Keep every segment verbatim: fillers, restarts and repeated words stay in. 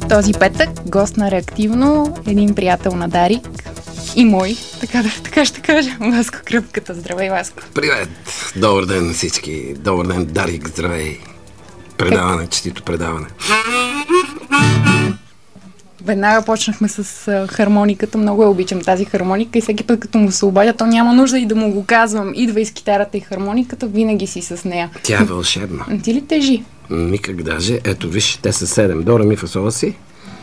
Този петък гост на Реактивно, един приятел на Дарик и мой, така, така ще кажа, Васко Кръпката. Здравей, Васко. Привет! Добър ден на всички. Добър ден, Дарик. Здравей. Предаване, как? Честито предаване. Веднага почнахме с а, хармониката. Много я обичам тази хармоника и всеки път, като му се обадя, то няма нужда и да му го казвам. Идва с китарата и хармониката, винаги си с нея. Тя е вълшебна. Ти ли тежи? Никак даже. Ето виж, те са седем. До, ре, ми, фа, сол, ла, си.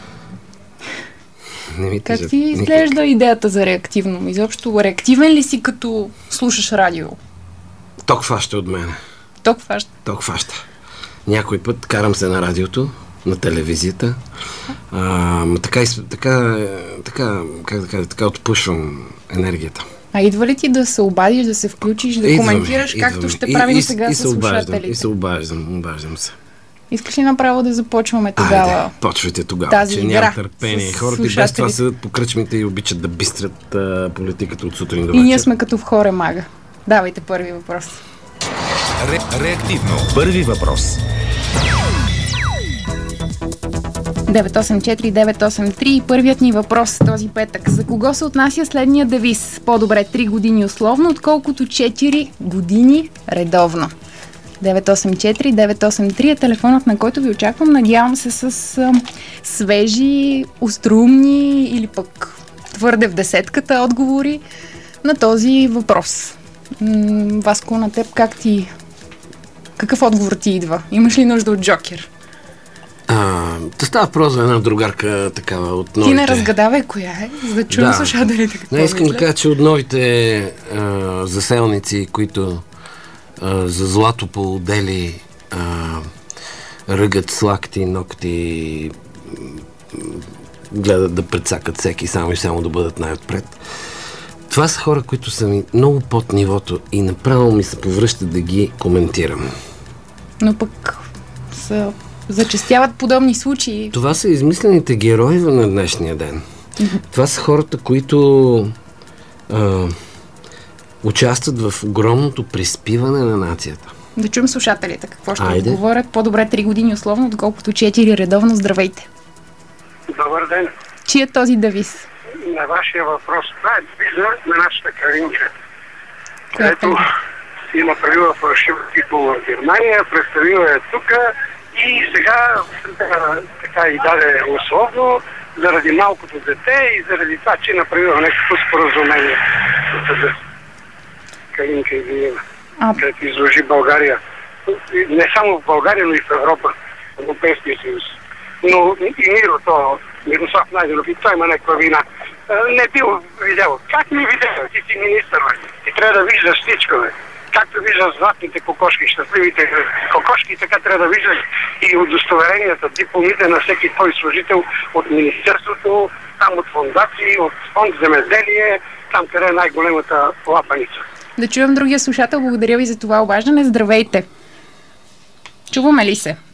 Не ми как тежат. ти изглежда идеята за Реактивно? Изобщо реактивен ли си, като слушаш радио? Ток фаща от мене. Ток фаща? Ток фаща. Някой път карам се на радиото, на телевизията. А, така, така, така, как да кажа, така отпушвам енергията. А идва ли ти да се обадиш, да се включиш, да идваме, коментираш, идваме. както ще и, правим и, сега и с слушателите? И се обаждам, обаждам се. Искаш ли направо да започваме тогава? Айде, почвайте тогава, тази че игра няма търпение. Хората и без това седат по кръчмите и обичат да бистрят а, политиката от сутрин до вечер. И ние сме като в хоре мага. Давайте първи въпрос. Ре, реактивно. Първи въпрос. девет осем четири девет осем три. Първият ни въпрос този петък. За кого се отнася следния девиз? По-добре три години условно, отколкото четири години редовно. девет осем четири девет осем три е телефонът, на който ви очаквам. Надявам се с а, свежи, остроумни или пък твърде в десетката отговори на този въпрос. М- Васко, на теб как ти... Какъв отговор ти идва? Имаш ли нужда от джокер? А, да става въпрос за една другарка такава от новите... Ти не разгадавай коя е, за да чуем да. слушателите какво Не, искам мислят. да кажа, че от новите а, заселници, които а, за злато по отдели а, ръгат с лакти, ногти, гледат да прецакат всеки само и само да бъдат най-отпред. Това са хора, които са ми много под нивото и направо ми се повръщат да ги коментирам. Но пък са... зачестяват подобни случаи. Това са измислените герои на днешния ден. Това са хората, които а, участват в огромното приспиване на нацията. Да чуем слушателите какво ще Айде. отговорят. По-добре три години условно, отколкото четири редовно. Здравейте. Добър ден. Чи е този девиз? На вашия въпрос. Това е девиза на нашата Калинка, Коя където е? има правила фалшив титул в Германия, представила е тук и сега така и даде условно заради малкото дете и заради това, че направила някакво споразумение. Калинка Ивиева, А... където изложи България. Не само в България, но и в Европа, в Европейския съюз. Но и Миро, то Мирослав Найденов, и той има някаква вина. Не бил видял. Как не видял? Ти си министър, бе. Ти трябва да виждаш всичко, бе. Както виждаш златните кокошки, щастливите кокошки, така трябва да виждаш и удостоверенията, дипломите на всеки твой служител от Министерството, там от фондации, от фонд земеделие, там къде е най-големата лапаница. Да чуем другия слушател. Благодаря ви за това обаждане. Здравейте. Чуваме ли се?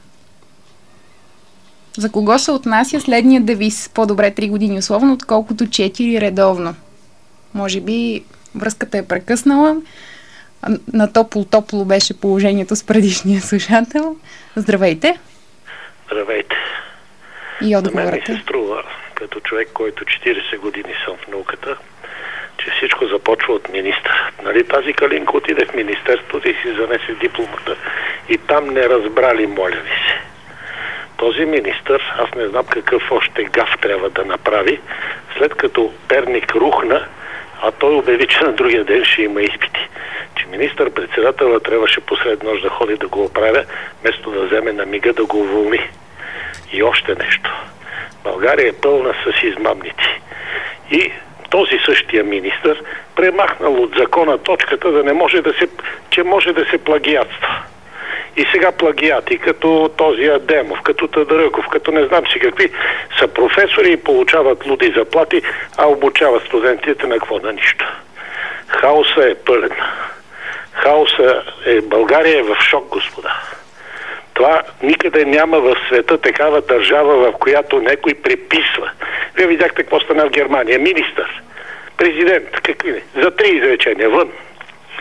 За кого се отнася следния девиз? По-добре три години условно, отколкото четири редовно. Може би връзката е прекъснала. На топло-топло беше положението с предишния слушател. Здравейте. Здравейте. И На мен ми отговорите. се струва, като човек, който четирийсет години съм в науката, че всичко започва от министър. Нали тази Калинка отиде в министерството и си занесе дипломата и там не разбрали, моля ви се. Този министър, аз не знам какъв още гаф трябва да направи, след като Перник рухна, а той обяви, че на другия ден ще има изпити. Че министър-председателът трябваше посред нощ да ходи да го оправя, вместо да вземе на мига да го уволни. И още нещо. България е пълна с измамници. И този същия министър премахнал от закона точката да не може да се, че може да се плагиатства. И сега плагиати, като този Адемов, като Тадаръков, като не знам си какви, са професори и получават луди заплати, а обучават студентите на какво? На нищо. Хаоса е пълен. Хаоса е... България е в шок, господа. Това никъде няма в света такава държава, в която някой приписва. Вие видяхте какво стана в Германия. Министър, президент, какви не? За три изречения вън.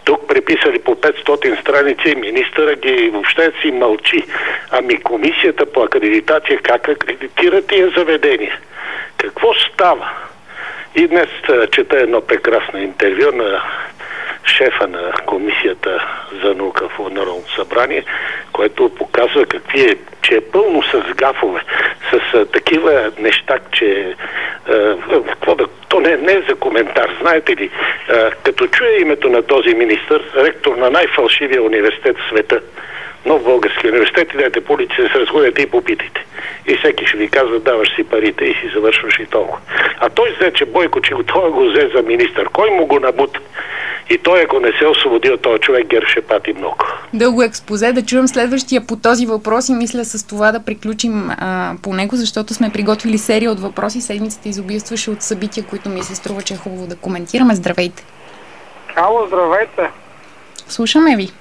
Тук преписали по петстотин страници, министъра ги въобще си мълчи. Ами комисията по акредитация как акредитира тия заведения? Какво става? И днес чета едно прекрасно интервю на шефа на комисията за наука в Народното събрание, което показва какви е, че е пълно с гафове, с а, такива неща, че а, какво да, то не, не е за коментар. Знаете ли, а, като чуя името на този министър, ректор на най-фалшивия университет в света, нов български университет, идете по улиците, се разходите и попитайте. И всеки ще ви казва, даваш си парите и си завършваш и толкова. А той взе, че Бойко, че той го взе за министър. Кой му го набута? И той, ако не се освободи от този човек, ГЕРБ ще пати много. Дълго експозе, да чуем следващия по този въпрос и мисля с това да приключим а, по него, защото сме приготвили серия от въпроси. Седмицата изобилстваше от събития, които ми се струва, че е хубаво да коментираме. Здравейте! Ало, здравейте! Слушаме ви!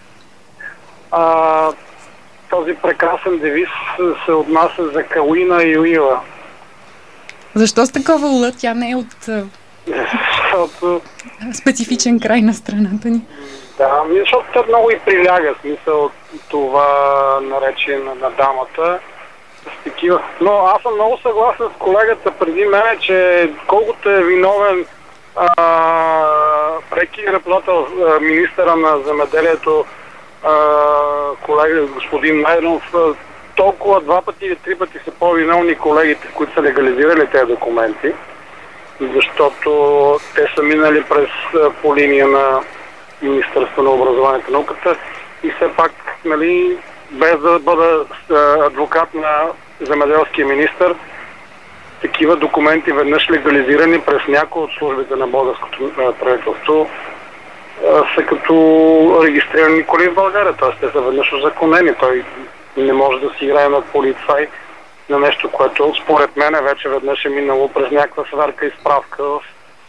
А, този прекрасен девиз се отнася за Калина и Уила. Защо с такова ула? Тя не е от Защото... специфичен край на страната ни. Да, защото те много и приляга, смисъл това наречие на, на дамата. С такива. Но аз съм много съгласен с колегата преди мене, че колкото е виновен а, преки работодател, министъра на земеделието, Uh, колега господин Найденов, толкова два пъти или три пъти са по-виновни колегите, които са легализирали тези документи, защото те са минали през по линия на Министерство на образованието и науката и все пак, нали, без да бъда адвокат на земеделския министър, такива документи веднъж легализирани през някои от службите на българското правителство са като регистрирани коли в България, т.е. те са веднъж узаконени. Той не може да си играе на полицай на нещо, което според мен вече веднъж е минало през някаква сверка и справка в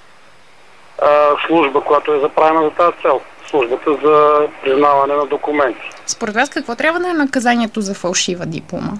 а, служба, която е заправена за тази цел. Службата за признаване на документи. Според вас какво трябва да е наказанието за фалшива диплома?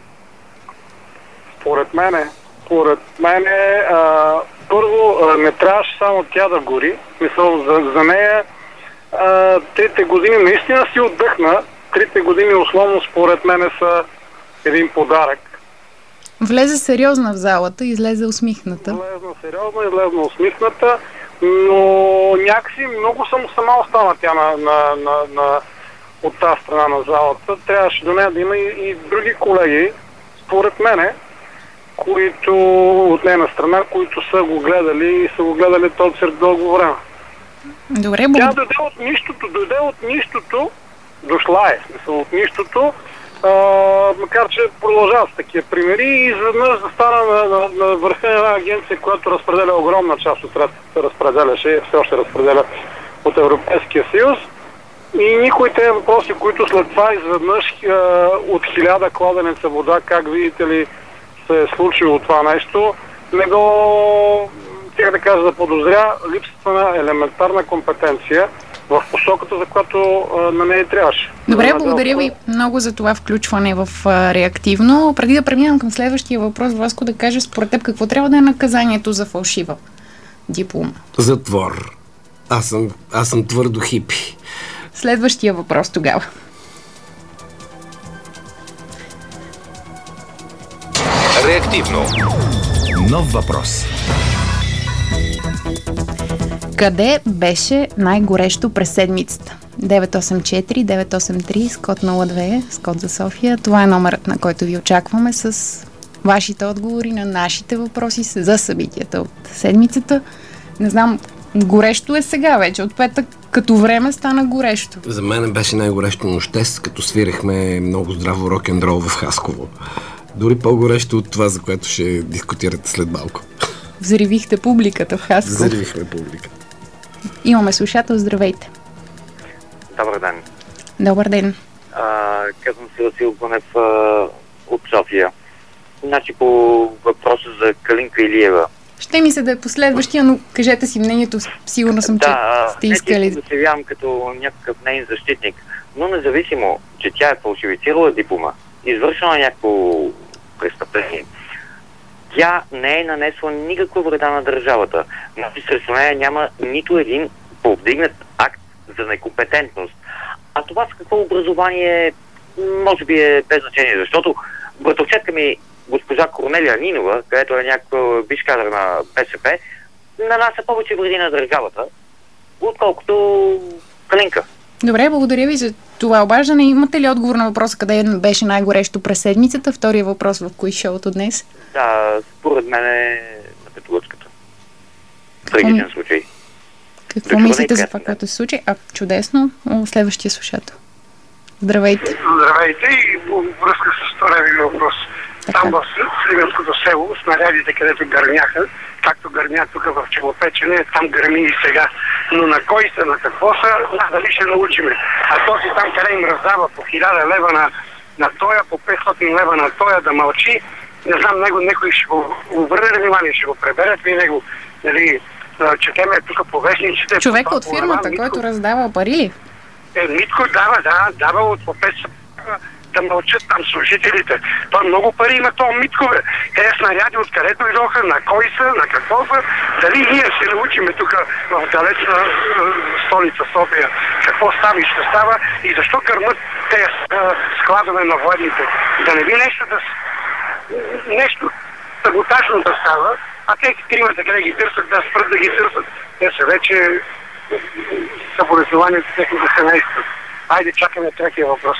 Според мене, според мене а, първо, не трябваше само тя да гори. Мисъл, за, за нея а, трите години наистина си отдъхна. Трите години условно според мене са един подарък. Влезе сериозна в залата, излезе усмихната. Влезна сериозна, излезе усмихната, но някакси много съм сама остана тя на, на, на, на, от тази страна на залата. Трябваше до нея да има и, и други колеги, според мене, които от нейна страна, които са го гледали и са го гледали този цирк дълго време. Добре, Тя дойде от нищото, дойде от нищото, дошла е, смисъл от нищото, а, макар че продължава с такива примери и изведнъж застана на, на, на върха на една агенция, която разпределя огромна част от средствата, разпределяше, все още разпределя от Европейския съюз. И никой тези въпроси, които след това изведнъж а, от хиляда кладенеца вода, как видите ли, се е случило това нещо, не го, как да кажа, заподозря липсата на елементарна компетенция в посоката, за която а, на нея трябваше. Добре, благодаря ви много за това включване в а, реактивно. Преди да преминем към следващия въпрос, Васко, да кажеш според теб какво трябва да е наказанието за фалшива диплома? Затвор. Аз съм, аз съм твърдо хипи. Следващия въпрос тогава. Реактивно. Нов въпрос. Къде беше най-горещо през седмицата? девет осем четири девет осем три, с код нула две, с код за София. Това е номерът, на който ви очакваме с вашите отговори на нашите въпроси за събитията от седмицата. Не знам, горещо е сега вече. От петък като време стана горещо. За мен беше най-горещо нощес, като свирихме много здраво рок-н-рол в Хасково. Дори по-горещо от това, за което ще дискутирате след малко. Взривихте публиката в Хасково. Взривихме публиката. Имаме слушател, здравейте. Добър ден. Добър ден. А, казвам се Васил Гунев а, от София. Значи по въпроса за Калинка Илиева. Ще ми се да е последващия, но кажете си мнението, сигурно съм, да, че сте искали. Да, не да се явявам като някакъв нейн защитник, но независимо, че тя е фалшифицирала диплома, извършила някакво престъпление, тя не е нанесла никаква вреда на държавата. Значи срещу нея няма нито един повдигнат акт за некомпетентност. А това с какво образование може би е без значение, защото братовчетка ми, госпожа Корнелия Нинова, където е някакъв биш кадър на БСП, нанася повече вреди на държавата, отколкото Калинка. Добре, благодаря ви за това обаждане. Имате ли отговор на въпроса къде беше най-горещо през седмицата? Втория въпрос в кои шоуто днес? Да, според мен е на Петолъчката. Трагичен случай. Какво да мислите за това, което се случи? А, чудесно. О, следващия слушател. Здравейте. Здравейте и връзка с втория ви въпрос. Така. Там в Сливенското село, снарядите, където гърмяха, както гърмя тук в Челопечене, там гърми и сега. Но на кой са, на какво са, дали ще научиме. А този там, къде им раздава по хиляда лева на, на тоя, по петстотин лева на тоя да мълчи, не знам, него някой ще го обърне внимание, ще го преберат и него, нали, четеме тук по вестниците. Човек от фирмата, Митко, който раздава пари ли? Е, Митко дава, да, дава от по пет да мълчат там служителите. Това много пари има това Миткове. Те снаряди откъдето идоха, на кой са, на какво са. Дали ние се научиме тук в далечна столица София какво става и ще става и защо гърмат тези складове на военните. Да не би нещо да нещо саботажно да става, а те тримата къде ги търсят, да спрат да ги търсят. Те са вече съболезнованието техните семейства. Айде, чакаме третия въпрос.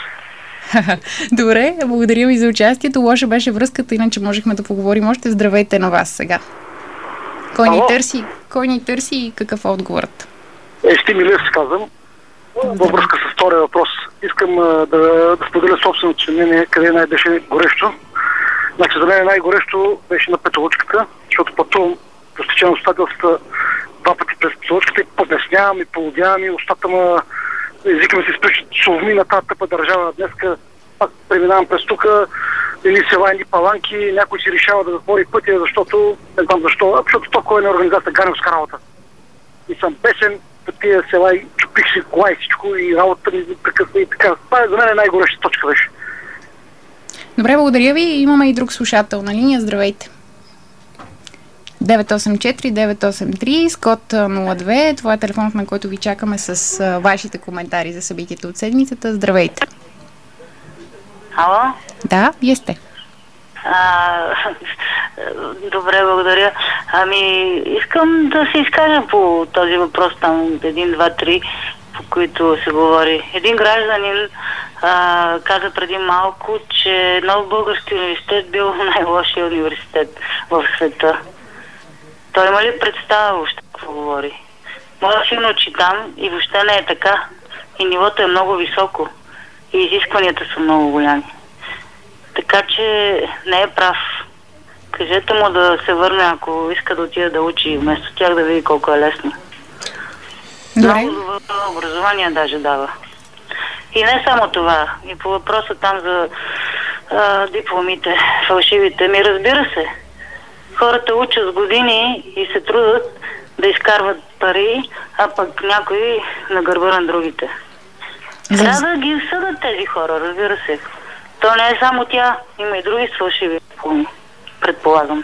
Добре, благодаря ви за участието. Лоша беше връзката, иначе можехме да поговорим още. Здравейте на вас сега. Кой ни търси? Кой ни търси и какъв е отговорът? Ещи Милев се казвам. Във връзка с втория въпрос. Искам а, да, да споделя собственото мнение, къде най-беше горещо. Значи за мен най-горещо беше на Петолъчката, защото пътувам по стечение обстоятелствата два пъти през Петолъчката и побеснявам и полудявам и устата ма, езика ми се изпреща шовми на тази тъпа държава. Днеска пак преминавам през тука, едни села, едни паланки, някой си решава да затвори пътя, защото, не знам защо, защото толкова е на организация Ганевска работа. И съм бесен по тия села и чупих си кола и всичко и работа ми прекъсва и така. Това е за мен е най-гореща точка беше. Добре, благодаря ви. Имаме и друг слушател на линия. Здравейте. девет осем четири девет осем три с код нула две. Това е телефонът, на който ви чакаме с а, вашите коментари за събитието от седмицата. Здравейте. Ало? Да, вие сте. А, добре, благодаря. Ами, искам да се изкажа по този въпрос, там един, два, три, по които се говори. Един гражданин а, каза преди малко, че Нов български университет бил най-лошия университет в света. Той има ли представа въобще какво говори? Моя син учи там и въобще не е така. И нивото е много високо. И изискванията са много голями. Така че не е прав. Кажете му да се върне, ако иска да отида да учи, вместо тях да види колко е лесно. Много добро образование даже дава. И не само това. И по въпроса там за а, дипломите, фалшивите. Ми разбира се. Хората учат с години и се трудят да изкарват пари, а пък някои на гърба на другите. Трябва да ги съдат тези хора, разбира се. То не е само тя, има и други фалшиви дипломи, предполагам.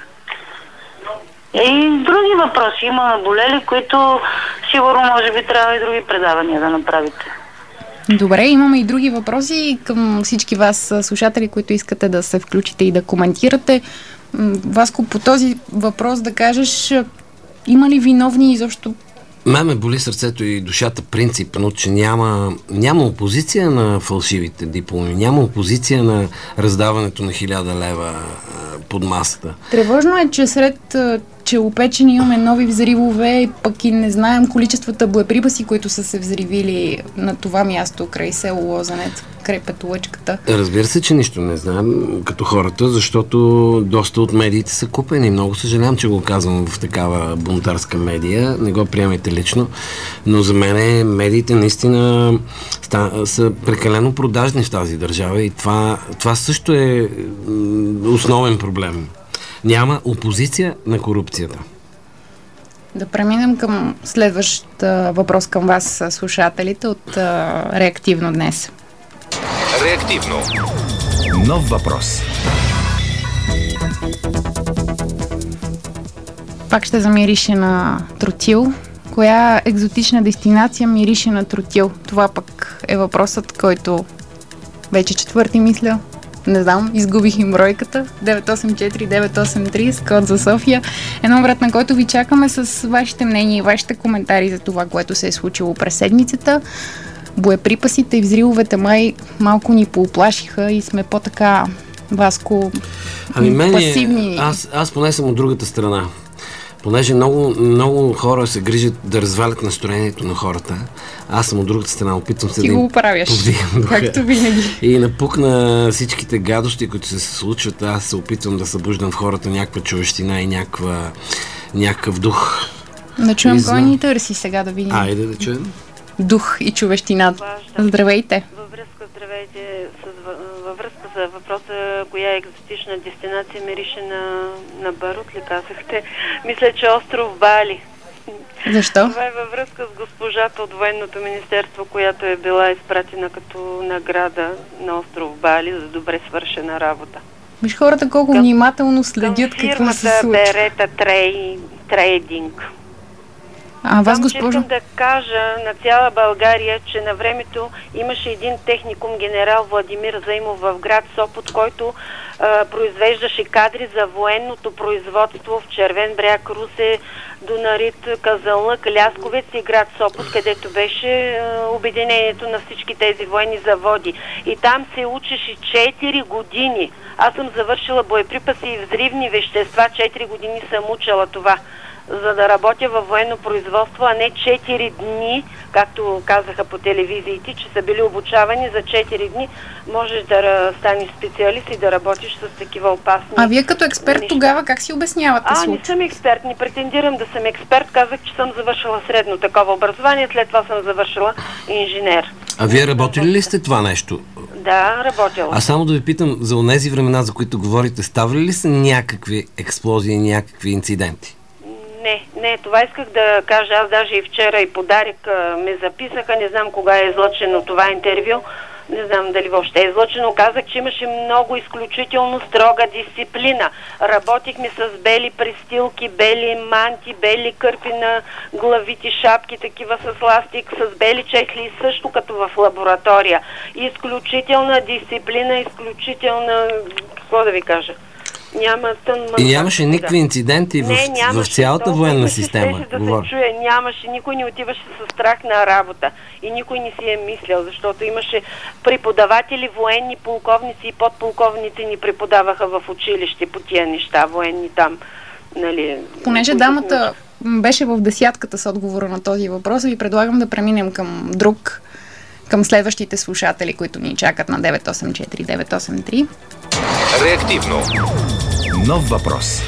И други въпроси. Има наболели, които сигурно може би трябва и други предавания да направите. Добре, имаме и други въпроси към всички вас, слушатели, които искате да се включите и да коментирате. Васко, по този въпрос да кажеш, има ли виновни изобщо? Ме ме боли сърцето и душата принципно, че няма, няма опозиция на фалшивите дипломи, няма опозиция на раздаването на хиляда лева а, под масата. Тревожно е, че сред Челопечени имаме нови взривове, пък и не знаем количествата боеприпаси, които са се взривили на това място край село Лозенец, край Петолъчката. Разбира се, че нищо не знам като хората, защото доста от медиите са купени. Много съжалявам, че го казвам в такава бунтарска медия. Не го приемайте лично, но за мен медиите наистина са прекалено продажни в тази държава и това, това също е основен проблем. Няма опозиция на корупцията. Да преминем към следващ въпрос към вас, слушателите от а, Реактивно днес. Реактивно. Нов въпрос. Пак ще замирише на тротил, коя екзотична дестинация мирише на тротил? Това пък е въпросът, който вече четвърти мисля. Не знам, изгубих им бройката. девет осем четири девет осем три с код за София е номерът, на който ви чакаме с вашите мнения и вашите коментари за това, което се е случило през седмицата. Боеприпасите и взривовете май малко ни поуплашиха и сме по-така, Васко, ами мен пасивни. Е, аз, аз поне съм от другата страна. Понеже много, много хора се грижат да развалят настроението на хората, аз съм от другата страна, опитвам се Ти да го им оправяш, повдигам, както винаги. И напукна всичките гадости, които се случват, аз се опитвам да събуждам в хората някаква човещина и някаква, някакъв дух. Да чуем Изна... кой ни търси сега, да видим. Айде да чуем. Дух и човещината. Здравейте. Във връзка, здравейте, с, във връзка за въпроса, коя екзотична дестинация мирише на, на барут ли казахте? Мисля, че остров Бали. Защо? Това е във връзка с госпожата от Военното министерство, която е била изпратена като награда на остров Бали за добре свършена работа. Виж хората колко към, внимателно следят какво се случва. Фирмата Берета Трей, Трейдинг. А вас, Само, госпожо? искам да кажа на цяла България, че на времето имаше един техникум, генерал Владимир Заимов в град Сопот, който а, произвеждаше кадри за военното производство в Червен бряг, Русе, Дунарит, Казанлък, Лясковец и град Сопот, където беше а, обединението на всички тези военни заводи. И там се учеше четири години. Аз съм завършила боеприпаси и взривни вещества, четири години съм учила това, за да работя във военно производство, а не четири дни, както казаха по телевизиите, че са били обучавани за четири дни. Можеш да станеш специалист и да работиш с такива опасни. А вие като експерт неща. Тогава как си обяснявате А, случай? не съм експерт, не претендирам да съм експерт. Казах, че съм завършила средно такова образование, след това съм завършила инженер. А вие работили ли сте това нещо? Да, работила. А само да ви питам, за онези времена, за които говорите, ставали ли са някакви експлозии, някакви инциденти? Не, не, това исках да кажа. Аз даже и вчера и подарък ме записаха. Не знам кога е излъчено това интервю. Не знам дали въобще е излъчено. Казах, че имаше много изключително строга дисциплина. Работихме с бели престилки, бели манти, бели кърпи на главите, шапки, такива с ластик, с бели чехли, също като в лаборатория. Изключителна дисциплина, изключителна... Какво да ви кажа? Няма тън, и нямаше никакви инциденти в, не, нямаше, в цялата военна система. Да се чуе, нямаше, никой не отиваше със страх на работа и никой не си е мислял, защото имаше преподаватели, военни, полковници и подполковници ни преподаваха в училище по тия неща, военни там. Нали, Понеже дамата беше в десятката с отговора на този въпрос, ви предлагам да преминем към друг, към следващите слушатели, които ни чакат на девет осем четири девет осем три. Реактивно. Нов въпрос.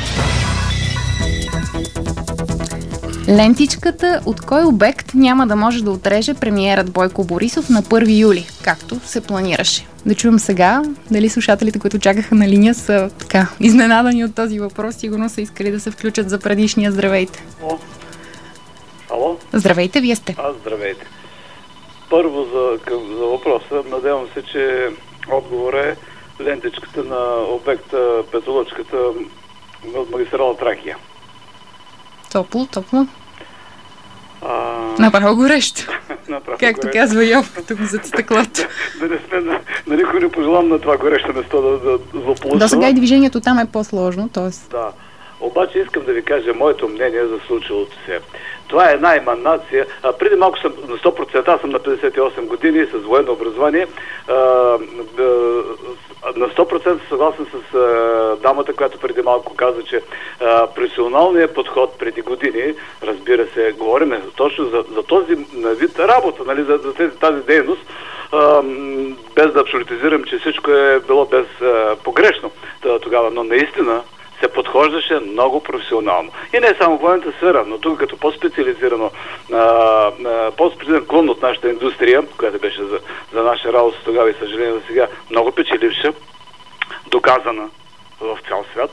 Лентичката от кой обект няма да може да отреже премиерът Бойко Борисов на първи юли, както се планираше? Да чуем сега дали слушателите, които чакаха на линия, са така изненадани от този въпрос. Сигурно са искали да се включат за предишния. Здравейте. Ало? Здравейте, вие сте. Аз здравейте. Първо за, за въпроса, надявам се, че отговор е лентичката на обекта Петолъчката от магистрала Тракия. Топло, топло. А... Направо горещо. Направо Както горещо. казва Йов, като го зад стъклото. Да не сме на, на никой не пожелам на това горещо место да, да злополучва. До сега и движението там е по-сложно, т.е. Да. Обаче искам да ви кажа моето мнение за случилото се. Това е една еманация. А, преди малко съм на сто процента, аз съм на петдесет и осем години с военно образование. А, а, на сто процента съгласен с а, дамата, която преди малко каза, че а, професионалният подход преди години, разбира се, говорим точно за, за този вид работа, нали, за, за тези, тази дейност, а, без да абсолютизирам, че всичко е било без а, погрешно тогава, но наистина се подхождаше много професионално. И не само в военната сфера, но тук като по-специализирано, а, а, по-специализиран клон от нашата индустрия, която беше за, за наша работа тогава и съжаление за сега много печеливша, доказана в цял свят.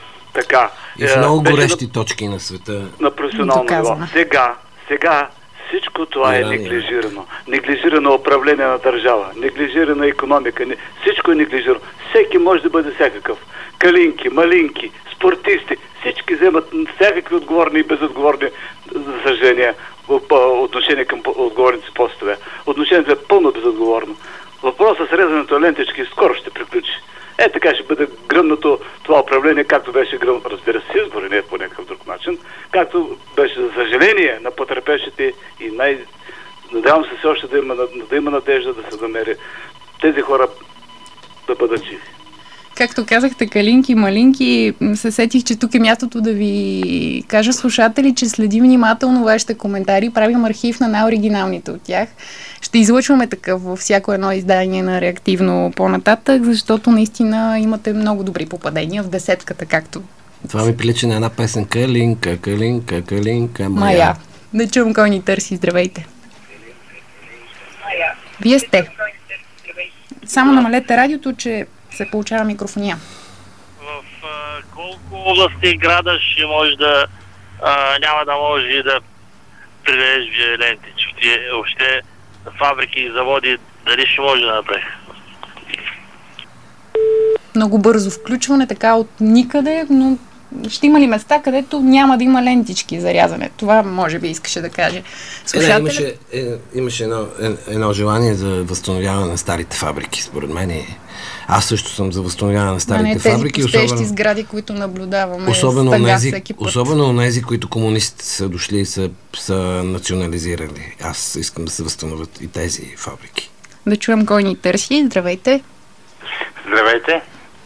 Така. И в много горещи на, точки на света. На професионално ниво. Сега, сега Всичко това е неглижирано. Неглижирано управление на държава, неглижирана икономика, не... всичко е неглижирано. Всеки може да бъде всякакъв. Калинки, малинки, спортисти, всички вземат всякакви отговорни и безотговорни, за съжаление, отношение към отговорните постове. Отношението е пълно безотговорно. Въпросът с резането на лентички скоро ще приключи. Е, така ще бъде гръмнато това управление, както беше гръмнато, разбира се, избори, не по някакъв друг начин, както беше за съжаление на потърпевшите и най... Надявам се все още да има, да има надежда да се намери тези хора да бъдат живи. Както казахте, калинки, малинки, се сетих, че тук е мястото да ви кажа, слушатели, че следим внимателно вашите коментари, правим архив на най-оригиналните от тях. Ще излъчваме такъв във всяко едно издание на Реактивно по-нататък, защото наистина имате много добри попадения в десетката, както... Това ми прилича на една песен. Калинка, калинка, калинка, Мая. Мая. Да чуем кой ни търси. Здравейте. Мая. Вие сте. Само намалете радиото, че се получава микрофония. В а, колко области града ще може да а, няма да може да прирежда лентички? Въобще фабрики и заводи дали ще може да направи? Много бързо включване, така от никъде, но ще има ли места, където няма да има лентички за рязане? Това може би искаше да каже. Слушателят... Е, имаше, е, имаше едно, е, едно желание за възстановяване на старите фабрики, според мен. Е. Аз също съм за възстановяване на старите не, фабрики. Тези пустеещи сгради, които наблюдаваме особено стъга онези, всеки път. особено онези, които комунистите са дошли и са, са национализирали. Аз искам да се възстановят и тези фабрики. Да чуем кой ни търси. Здравейте. Здравейте.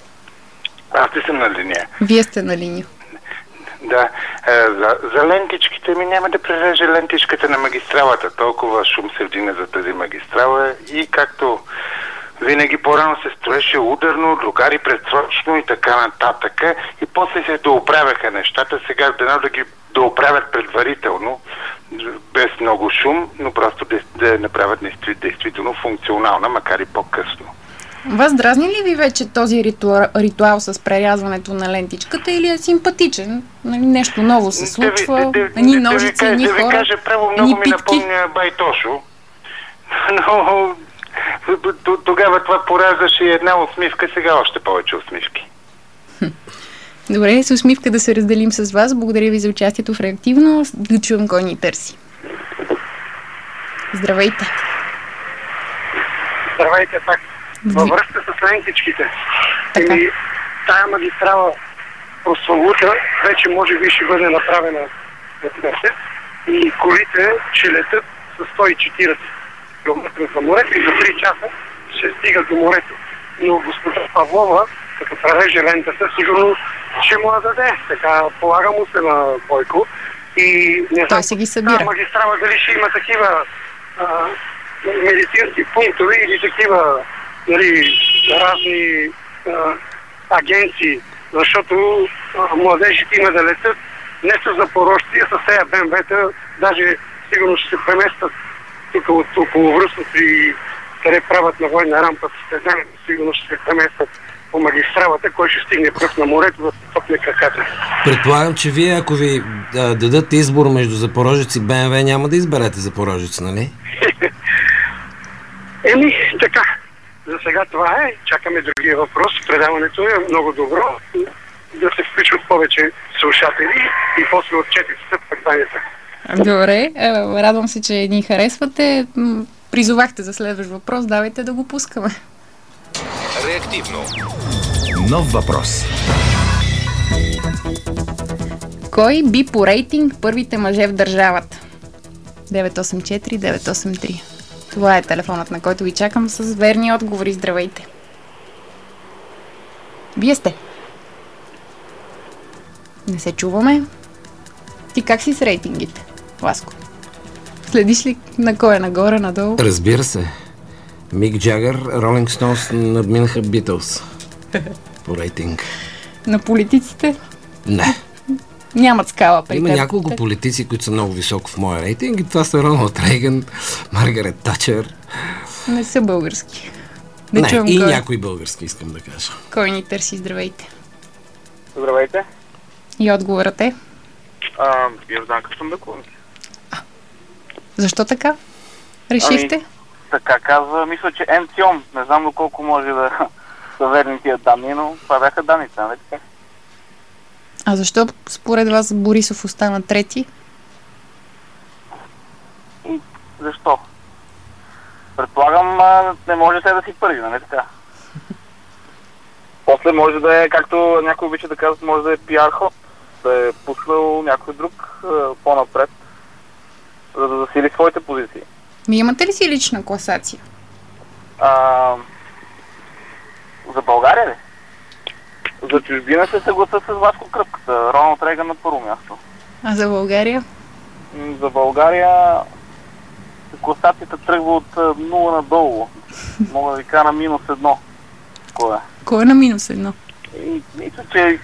Аз не съм на линия. Вие сте на линия. Да. За, за лентичките ми няма да прережа лентичката на магистралата. Толкова шум се вдигна за тази магистрала и както винаги по-рано се строеше ударно, другари предсрочно и така нататък. И после се дооправяха нещата. Сега дано да ги дооправят предварително, без много шум, но просто да, да направят действително функционална, макар и по-късно. Вас дразни ли ви вече този ритуал, ритуал с прерязването на лентичката или е симпатичен? Нали, нещо ново се случва, едни ножици, едни хора, да ви кажа, право много ми напомня Байтошо, но тогава това пораждаше една усмивка, сега още повече усмивки. Добре, с усмивка да се разделим с вас. Благодаря ви за участието в Реактивно. Да чуем кой ни търси. Здравейте. Здравейте, так. Във връзка с лентичките. Еми, тая магистрала прословута вече може би ще бъде направена от месец и колите ще летят с сто и четиридесет километра за морето и за три часа ще стигат до морето. Но госпожа Павлова, като пререже лентата, сигурно ще му я даде. Така, полага му се на Бойко. И не знам, той се ги събира. Тази магистрала дали ще има такива а, медицински пунктове или такива, нали, разни а, агенции, защото а, младежите има да летят не с запорожци, а с тези БМВ-та, даже сигурно ще се преместят тук от околовръстното и къде правят на военна рампа състезанието, сигурно ще се преместят по магистралата, кой ще стигне пръв на морето да се топне краката. Предполагам, че вие, ако ви да, дадат избор между Запорожец и БМВ, няма да изберете Запорожец, нали? Еми, така. За сега това е. Чакаме другия въпрос. Предаването е много добро. Да се включват повече слушатели и после отчетите се предаването. Добре. Радвам се, че ни харесвате. Призовахте за следващ въпрос. Давайте да го пускаме. Реактивно. Нов въпрос. Кой би по рейтинг първите мъже в държавата? девет осем четири девет осем три. Това е телефонът, на който ви чакам с верни отговори. Здравейте. Вие сте. Не се чуваме. Ти как си с рейтингите, Ласко? Следиш ли на кой е нагоре, надолу? Разбира се. Мик Джагър, Ролинг Стоунс надминаха Битълс по рейтинг. На политиците? Не. Нямат скала при Има теб. няколко политици, които са много високо в моя рейтинг и това са Роналд Рейган, Маргарет Тачър. Не са български. Да Не, чуем и кой. някой български искам да кажа. Кой ни търси? Здравейте. Здравейте. И отговорът е? А, Йорданка Фандъкова. Защо така? Решихте? Ами, така казва, мисля, че Енциом. Не знам доколко може да са верни тия данни, но това бяха данните, нали така? А защо според вас Борисов остана трети? И защо? Предполагам, а, не може те да си първи, нали така? После може да е, както някой обича да казват, може да е пиар ход, да е пуснал някой друг а, по-напред, за да засили своите позиции. Вие имате ли си лична класация? А, за България ли? За чужбина се съгласа с Васко Кръпката. Роналд Рейган на първо място. А за България? М, За България класацията тръгва от а, нула надолу. Мога да ви кажа на минус едно. Кой е? Кой е на минус едно? И, мисля, че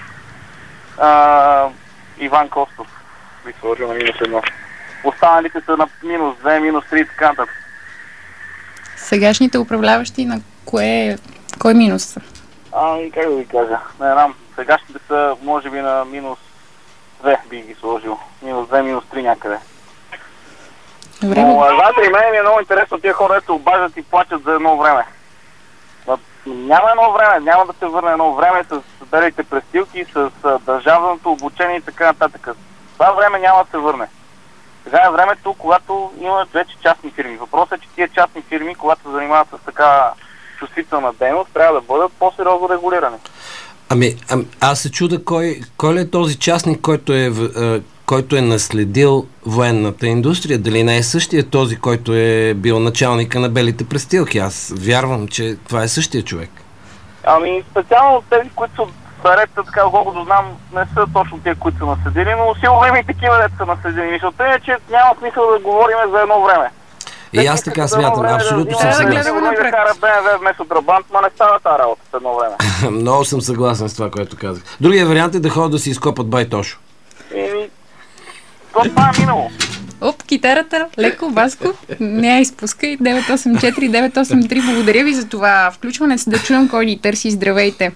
а, Иван Костов би сложил на минус едно. Останалите са на минус две, минус три и така нататък. Сегашните управляващи на кое, кой минус са? Ами, как да ви кажа? Не знам. Сегашните са, може би, на минус две би ги сложил. Минус две, минус три някъде. Добре, Но, знаете ли, мен ми е много интересно тия хора, които обаждат и плачат за едно време. Но, няма едно време, няма да се върне едно време с белите престилки, с а, държавното обучение и така нататък. Това време няма да се върне. Сега е времето, когато има вече частни фирми. Въпросът е, че тия частни фирми, когато се занимават с така чувствителна дейност, трябва да бъдат по-сериозно регулирани. Ами, ами аз се чуда кой, кой е този частник, който е, а, който е наследил военната индустрия. Дали не е същия този, който е бил началника на белите престилки? Аз вярвам, че това е същия човек. Ами, специално тези, които са Сарета, така колкото знам, не са точно тия, които са наследили, но сигурно има и такива, дето са наследили. Мисълта е, че няма смисъл да говорим за едно време. И аз така смятам, абсолютно съм съгласен. Да кара Б М В вместо Трабант, ма не става тази работа с едно време. Много съм съгласен с това, което казах. Другия вариант е да ходят да си изкопат байтошо. Еми, това е минало. Оп, китарата, леко, Васко, не я изпускай. девет осем четири девет осем три. Благодаря ви за това включване, за да чуем кой ни търси. Здравейте!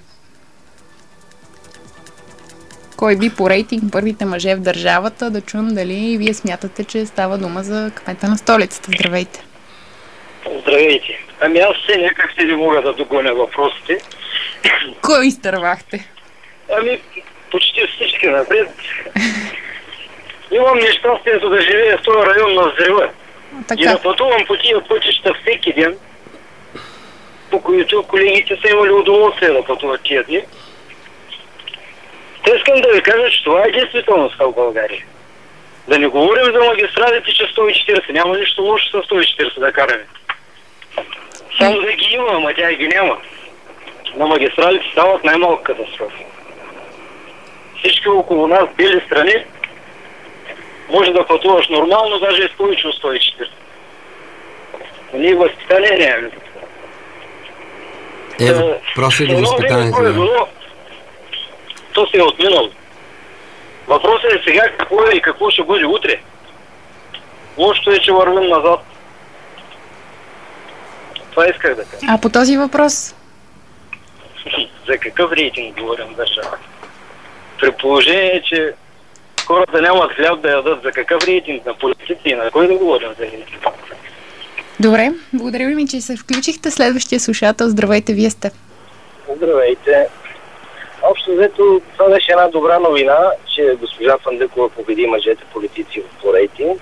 Кой би по рейтинг първите мъже в държавата, да чуем дали вие смятате, че става дума за кмета на столицата. Здравейте! Здравейте! Ами аз все някак си не мога да догоня въпросите. Кой изтървахте? Ами почти всички напред. Имам нещастието да живея в този район на Взрива. И да пътувам по тия пътища всеки ден, по които колегите са имали удоволствие да пътуват тия дни. Те искам да ви кажа, че това е действителността в България. Да не говорим за магистралите, че сто и четиридесет. Няма нищо лошо с сто и четиридесет да караме. Само да ги има, ама тя ги няма. На магистралите стават най-малко катастрофи. Всички около нас били страни може да пътуваш нормално, даже и с повече от сто и четиридесет. Ние възпитание нямаме. Ево, просто да възпитанието няма. То се е отминало. Въпросът е сега какво е и какво ще бъде утре. Лошото е, че вървим назад. Това исках да кажа. А по този въпрос? За какъв рейтинг говорим, държава? При положение, че хората нямат хляб да ядат, за какъв рейтинг на политици и на кой да говорим за рейтинг? Добре, благодаря ви, че се включихте. Следващия слушател, здравейте, вие сте. Здравейте. Общо взето, това беше една добра новина, че госпожа Фандъкова победи мъжете политици по рейтинг.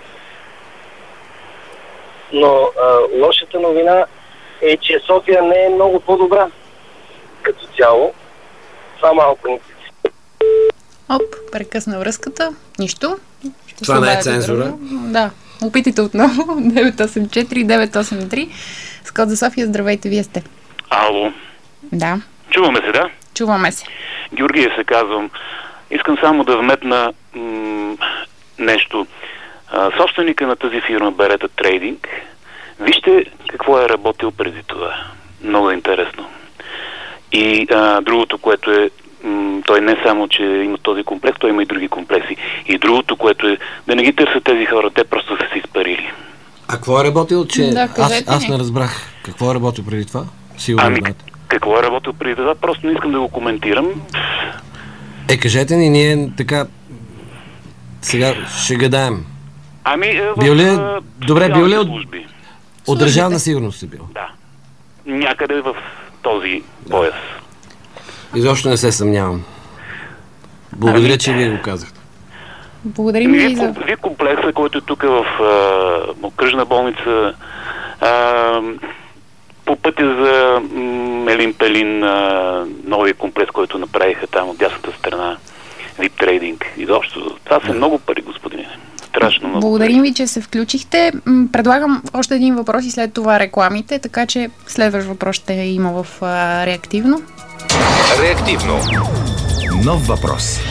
Но а, лошата новина е, че София не е много по-добра като цяло. Това малко ни... Оп, прекъсна връзката. Нищо. Ще това не е цензура. Друго. Да, опитайте отново. девет осем четири девет осем три. С код за София, здравейте, вие сте. Ало. Да. Чуваме се, да? Чуваме се. Георгия се казвам. Искам само да вметна м- нещо. А, собственика на тази фирма Берета Трейдинг, вижте какво е работил преди това. Много интересно. И а, другото, което е, м- той не само, че има този комплекс, той има и други комплекси. И другото, което е, да не ги търсят тези хора, те просто са се изпарили. А какво е работил, че да, аз, аз не разбрах. Какво е работил преди това? Сигурно ами, знаете. Какво е работил преди това? Просто не искам да го коментирам. Е, кажете ни, ние така сега ще гадаем. Ами, в, бил ли, в, добре, бил ли от, служби. от държавна сигурност си бил? Да. Някъде в този пояс. Изобщо не се съмнявам. Благодаря, че вие го казахте. Благодарим ви за... Вие комплекса, който е тук в а, окръжна болница, а, по пътя за Елин Пелин, а, новия комплекс, който направиха там от дясната страна, вип трейдинг. Изобщо, това са много пари, господине. Страшно много. Благодарим ви, че се включихте. Предлагам още един въпрос и след това рекламите, така че следващ въпрос ще има в а, Реактивно. Реактивно. Нов въпрос.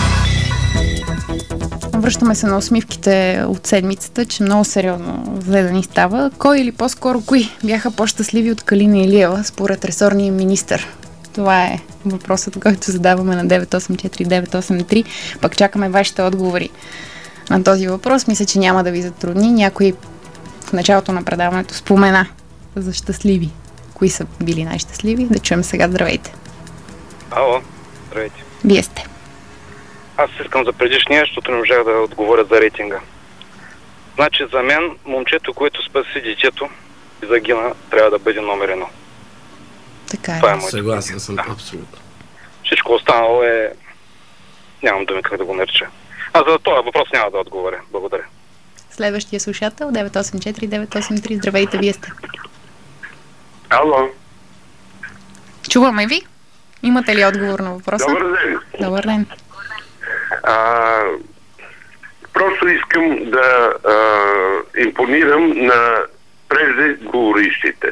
Връщаме се на усмивките от седмицата, че много сериозно взе да ни става. Кой или по-скоро кои бяха по-щастливи от Калина Илиева според ресорния министър? Това е въпросът, който задаваме на девет осем четири девет осем три. Пък чакаме вашите отговори на този въпрос. Мисля, че няма да ви затрудни. Някой в началото на предаването спомена за щастливи. Кои са били най-щастливи? Да чуем сега. Здравейте. Ало, здравейте. Вие сте. Аз искам за предишния, защото не можах да отговоря за рейтинга. Значи за мен момчето, което спаси детето и загина, трябва да бъде номер едно. Така е. Това е Съгласен съм, да. Абсолютно. Всичко останало е... Нямам думи как да го нарича. А за този въпрос няма да отговоря. Благодаря. Следващия слушател, девет осем четири девет осем три. Здравейте, вие сте. Ало. Чуваме ви? Имате ли отговор на въпроса? Добър ден. Добър ден. А, просто искам да а, импонирам на преждеговорищите.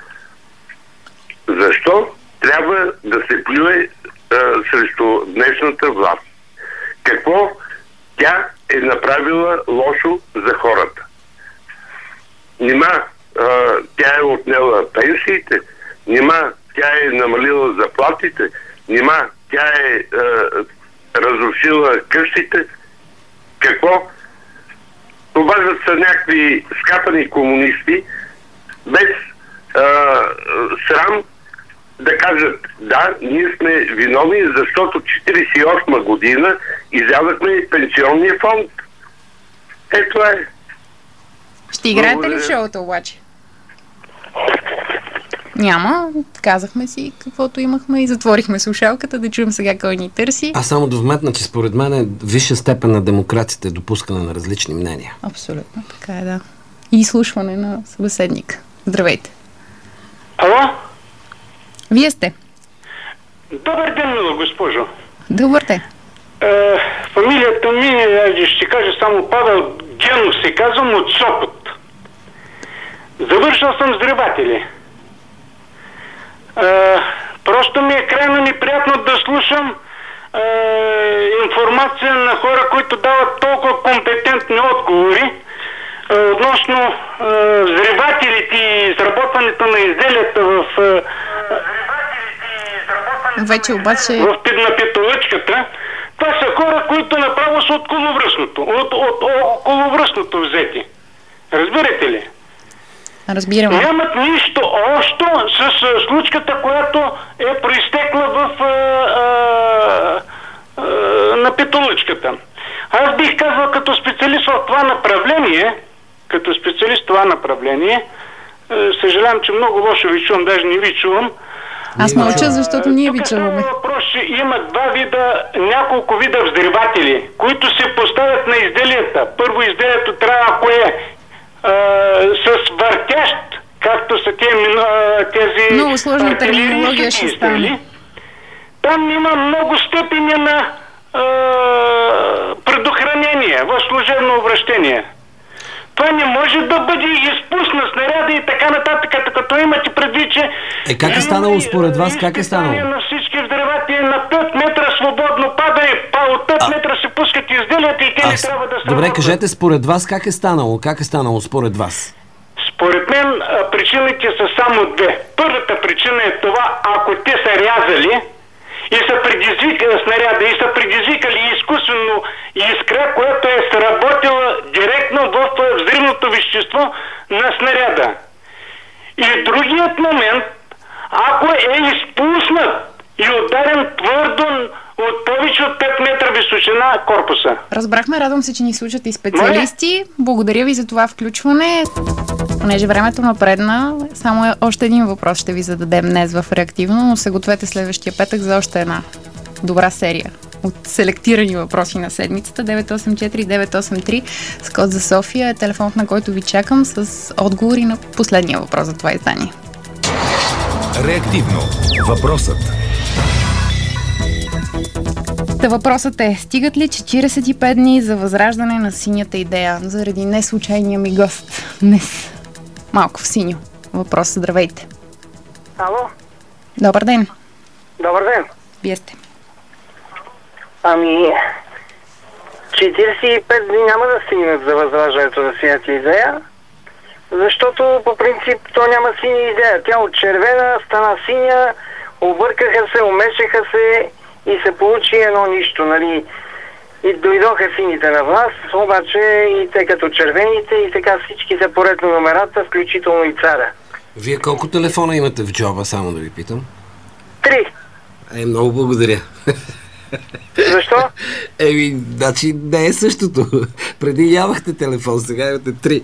Защо трябва да се плюе а, срещу днешната власт? Какво тя е направила лошо за хората? Нима а, тя е отнела пенсиите? Нима тя е намалила заплатите? Нима тя е а, разрушила къщите? Какво? Обаждат са някакви скапани комунисти без а, срам да кажат: да, ние сме виновни, защото четиридесет и осма година изядахме пенсионния фонд. Е, това е. Ще играете ли в шоуто обаче? Няма. Казахме си каквото имахме и затворихме слушалката, да чуем сега кой ни търси. Аз само да вметна, че според мен е висша степен на демокрацията е допускане на различни мнения. Абсолютно, така е, да. И изслушване на събеседник. Здравейте. Ало? Вие сте. Добър ден, мила госпожо. Добър ден. Е, фамилията ми, ще кажа само Павел Генов се казвам, от Сопот. Завършил съм здраватели. Е, просто ми е крайно неприятно да слушам е, информация на хора, които дават толкова компетентни отговори е, относно е, взривателите и изработването на изделията в е, вече обаче в на петолъчката. Това са хора, които направо са от околовръстното. От, от, от околовръстното взети. Разбирате ли? Разбирам. Нямат нищо общо с, с случката, която е проистекла в а, а, а, на петолъчката. Аз бих казал, като специалист в това направление, като специалист в това направление, съжалявам, че много лошо ви чувам, даже не ви чувам. Аз мълча, защото ние ви чуваме. Въпрос, че има два вида, няколко вида взриватели, които се поставят на изделията. Първо изделието трябва, ако е а, с въртящ, както са тези... Много сложна терминология ще стане. Там има много степени на а, предохранение в служебно обращение. Това не може да бъде изпусна снаряда и така нататък, като имате предвид, че... Е, как е станало според вас? Как е станало? На всички взриватели на пет метра свободно падане, от пет метра се пускат изделията и те не трябва да станат. Добре, кажете според вас как е станало? Как е станало според вас? Според мен причините са само две. Първата причина е това, ако те са рязали и са предизвикали снаряда и са предизвикали изкуствено искра, която е сработила директно в взривното вещество на снаряда. И другият момент, ако е изпуснат и ударен твърдо от повече повече от пет метра височина корпуса. Разбрахме, радвам се, че ни слушат и специалисти. Благодаря ви за това включване. Понеже времето напредна, само е още един въпрос ще ви зададем днес в Реактивно, но се гответе следващия петък за още една добра серия от селектирани въпроси на седмицата. девет осем четири девет осем три с код за София е телефонът, на който ви чакам с отговори на последния въпрос за това издание. Реактивно. Въпросът. Та въпросът е: стигат ли четиридесет и пет дни за възраждане на синята идея? Заради неслучайния ми гост днес. Малко в синьо. Въпрос, здравейте. Ало? Добър ден. Добър ден. Вие сте. Ами, четиридесет и пет дни няма да стигнат за възраждането на синята идея, защото по принцип то няма синя идея. Тя от червена стана синя, объркаха се, умешаха се и се получи едно нищо, нали. И дойдоха сините на власт, обаче и те като червените, и така всички са поред на номерата, включително и царя. Вие колко телефона имате в джоба, само да ви питам? Три. Е, много благодаря. Защо? Еми, значи не е същото. Преди нямахте телефон, сега имате три.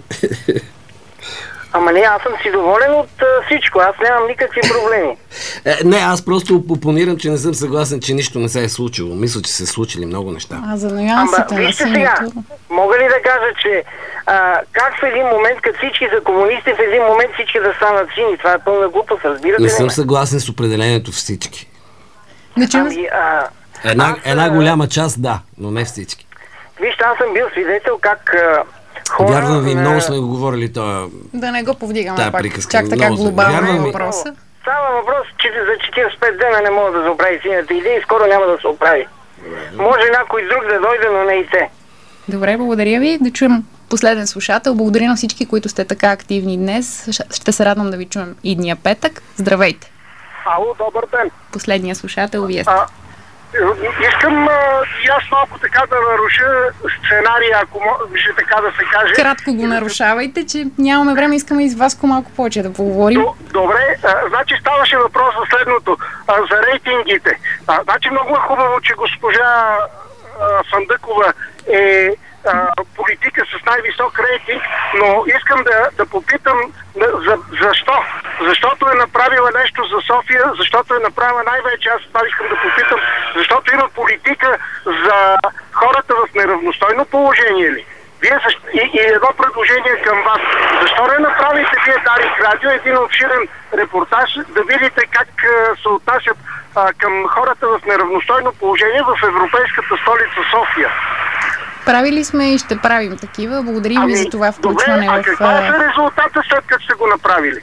Ама не, аз съм си доволен от а, всичко, аз нямам никакви проблеми. Е, не, аз просто опонирам, че не съм съгласен, че нищо не се е случило. Мисля, че се случили много неща. А за нюансите на вижте сега, мога ли да кажа, че а, как в един момент, като всички са комунисти, в един момент всички да станат сини? Това е пълна глупост, разбирате ли? Не съм съгласен с определението всички. Ами, а, една, аз, една голяма част, да, но не всички. Вижте, аз съм бил свидетел как а, хора... Вярвам ви, на... много сме го говорили това. Да не го повдигаме тая пак. приказка. Чак така глобално е ми... въпроса. Става въпрос, че за четиридесет и пет дена не мога да се оправи синята идея и скоро няма да се оправи. Може някой друг да дойде, но не и те. Добре, благодаря ви. Да чуем последен слушател. Благодаря на всички, които сте така активни днес. Ще се радвам да ви чуем идния петък. Здравейте. Ало, добър ден. Последния слушател, вие сте. А, искам а, и аз малко така да наруша сценария, ако може така да се каже. Кратко го нарушавайте, че нямаме време, искаме и с вас малко повече да поговорим. Добре, а, значи ставаше въпрос за следното, а, за рейтингите. А, значи много е хубаво, че госпожа а, Фандъкова е а, политика с най-висок рейтинг, но искам да, да попитам за, защо. Защото е направила нещо за София, защото е направила най-вече, аз това искам да попитам, защото има политика за хората в неравностойно положение ли? Вие защо, и, и едно предложение към вас. Защо не направите вие, Дарик Радио, един обширен репортаж, да видите как а, се отнасят а, към хората в неравностойно положение в европейската столица София? Правили сме и ще правим такива. Благодарим ами, ви за това включване. Добре, а в... каква е резултата след като сте го направили?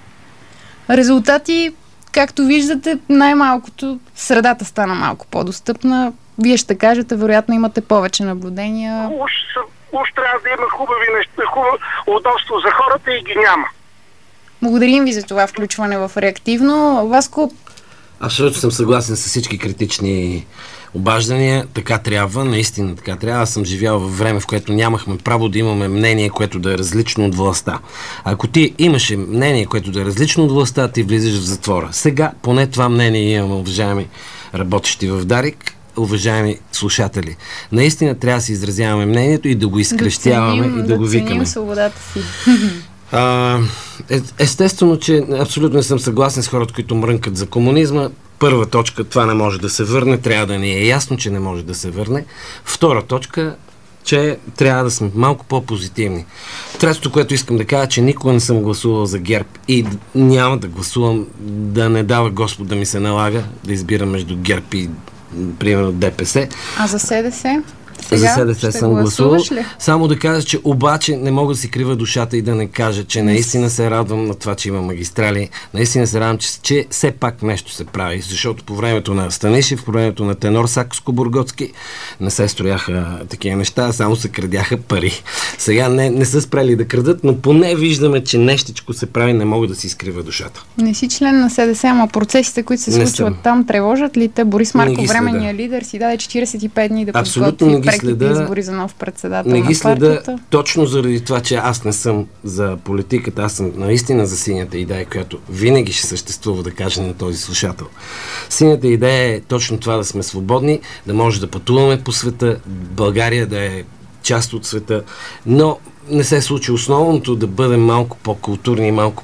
Резултати, както виждате, най-малкото средата стана малко по-достъпна. Вие ще кажете, вероятно имате повече наблюдения. Уж, уж трябва да има хубави неща, хубаво удобство за хората и ги няма. Благодарим ви за това включване в Реактивно. Васко? Абсолютно съм съгласен с всички критични обаждания. Така трябва, наистина така трябва. Аз съм живял във време, в което нямахме право да имаме мнение, което да е различно от властта. Ако ти имаше мнение, което да е различно от властта, ти влизаш в затвора. Сега поне това мнение имаме, уважаеми работещи в Дарик, уважаеми слушатели. Наистина трябва да си изразяваме мнението и да го изкрещяваме да ценим, и да, да го викаме. Да ценим свободата си. А, е, естествено, че абсолютно не съм съгласен с хората, които мрънкат за комунизма. Първа точка, това не може да се върне, трябва да ни е ясно, че не може да се върне. Втора точка, че трябва да сме малко по-позитивни. Третото, което искам да кажа, че никога не съм гласувал за ГЕРБ и няма да гласувам, да не дава Господ да ми се налага да избирам между ГЕРБ и примерно ДПС. А за СДС? Сега за СДС съм гласувал. Ли? Само да кажа, че обаче не мога да си крива душата и да не кажа, че наистина се радвам на това, че има магистрали. Наистина се радвам, че, че все пак нещо се прави. Защото по времето на Станишев, по времето на Тенор Сакско-Бургоцки не се строяха такива неща, само се крадяха пари. Сега не, не са спрели да крадат, но поне виждаме, че нещичко се прави, не мога да си скрива душата. Не си член на СДС, ама процесите, които се случват там, тревожат ли те? Борис Марков, временния лидер, си даде четиридесет и пет дни да подготви преките избори за нов председател не на ги следа партията. точно заради това, че аз не съм за политиката, аз съм наистина за синята идея, която винаги ще съществува, да кажа на този слушател. Синята идея е точно това, да сме свободни, да може да пътуваме по света, България да е част от света, но не се случи основното да бъдем малко по-културни, малко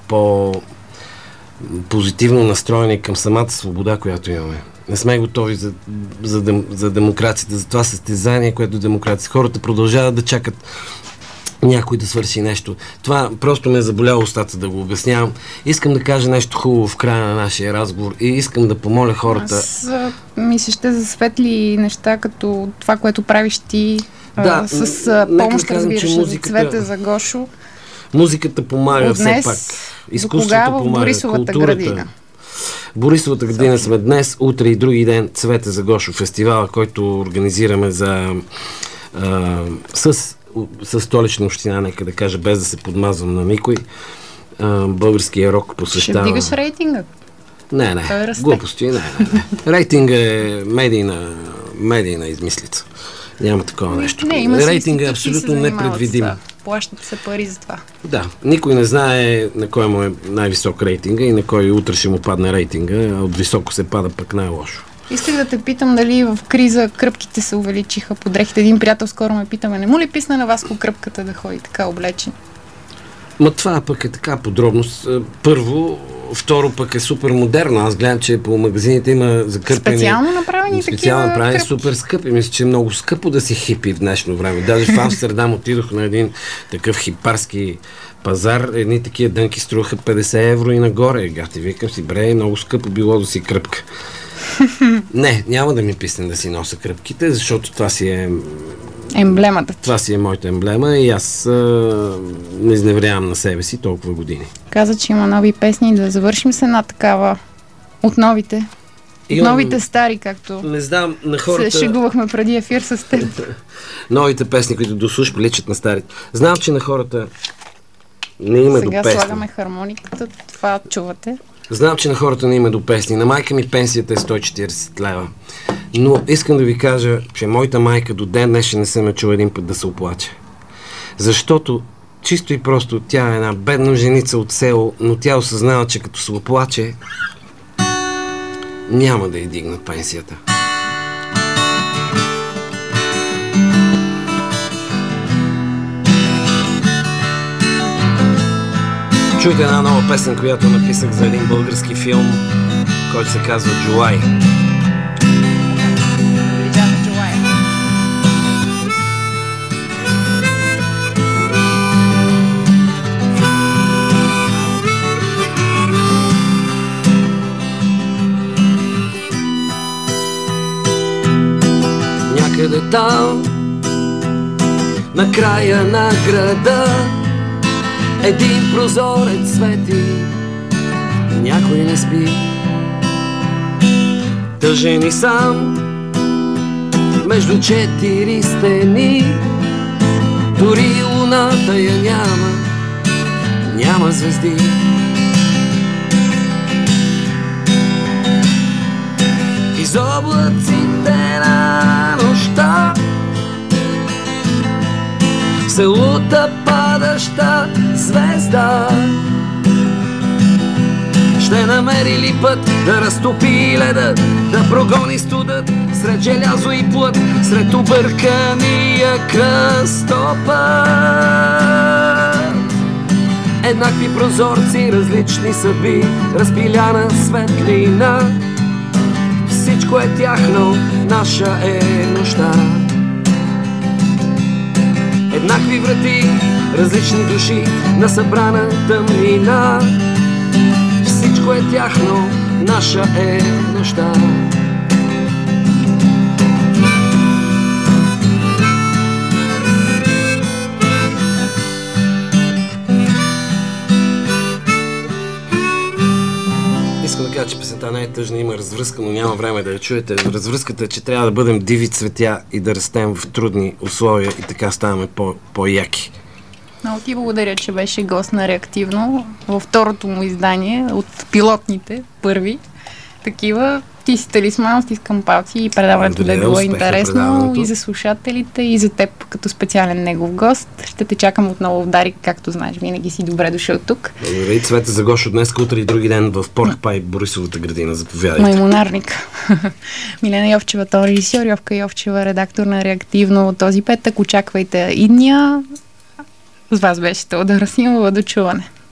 по-позитивно настроени към самата свобода, която имаме. Не сме готови за, за, дем, за демокрацията, за това състезание, което е демокрация. Хората продължават да чакат някой да свърши нещо. Това просто ме е заболява устата да го обяснявам. Искам да кажа нещо хубаво в края на нашия разговор и искам да помоля хората... Аз ми се ще засветли неща, като това, което правиш ти, да, а, с а, помощ, да разбираш, кажем, музиката... Цвете за Гошо. Музиката помага от все днес пак. Изкуството помага, Борисовата културата. градина. Борисовата градина сме днес, утре и други ден Цвете за Гошо фестивала, който организираме за а, с, с столична община, нека да кажа, без да се подмазвам на никой. А, българския рок посвещава. Ще вдигаш рейтинга? Не, не. Глупости, не, не, не. Рейтинга е медийна, медийна измислица. Няма такова нещо. Не, има рейтинга е абсолютно непредвидим. Плащат се пари за това. Да, никой не знае на кой му е най-висок рейтинга и на кой утре ще му падне рейтинга, а от високо се пада пък най-лошо. Исках да те питам дали в криза кръпките се увеличиха по дрехите. Един приятел скоро ме питаме, не му ли писна на вас по кръпката да ходи така облечен? Ма това пък е така подробност. Първо, второ пък е супер модерно. Аз гледам, че по магазините има закърпени... Специално направени специално такива направени кръпки. Супер скъпи. Мисля, че е много скъпо да си хипи в днешно време. Даже в Амстердам отидох на един такъв хипарски пазар. Едни такива дънки струваха петдесет евро и нагоре. Гати, викам си, бре, много скъпо било да си кръпка. Не, няма да ми писне да си нося кръпките, защото това си е... Емблемата. Това си е моята емблема и аз а, не изневерявам на себе си толкова години. Каза, че има нови песни, да завършим с една такава от новите. От Имам... новите стари, както не знам, на хората... се шегувахме преди ефир с теб. Новите песни, които до слуш приличат на старите. Знам, че на хората не има до песни. Сега слагаме хармониката, това чувате. Знам, че на хората не има до песни. На майка ми пенсията е сто и четиридесет лева. Но искам да ви кажа, че моята майка до ден днешен не се ме чува един път да се оплаче. Защото чисто и просто тя е една бедна женица от село, но тя осъзнава, че като се оплаче, няма да й дигнат пенсията. Чуйте една нова песен, която написах за един български филм, който се казва Джулай. Някъде там, на края на града, един прозорец свети, някой не спи. Тъжен и сам, между четири стени, дори луната я няма, няма звезди. Из облаците на нощта, в селута падаща звезда, ще намери ли път да разтопи леда, да прогони студът сред желязо и плът, сред объркания кръстопът. Еднакви прозорци, различни съдби, разпиляна светлина, всичко е тяхно, наша е нощта. Еднакви врати, различни души на събрана тъмнина, всичко е тяхно, наша е нощта. Искам да кажа, че песента не е тъжна, има развръзка, но няма време да я чуете. Развръзката е, че трябва да бъдем диви цветя и да растем в трудни условия и така ставаме по- по-яки. Много ти благодаря, че беше гост на Реактивно във второто му издание от пилотните, първи такива. Ти си талисман, стискам палци и предаването да е било интересно и за слушателите, и за теб като специален негов гост. Ще те чакам отново в Дарик, както знаеш, винаги си добре дошъл тук. Благодаря и Цвета за Гошо днес, утре и други ден в Порк Пай, Борисовата градина. Заповядайте. Маймонарник. Милена Йовчева, тон режисьор, Йовка Йовчева, редактор на Реактивно. Този петък очаквайте идния. С вас беше Теодора Симова. До чуване.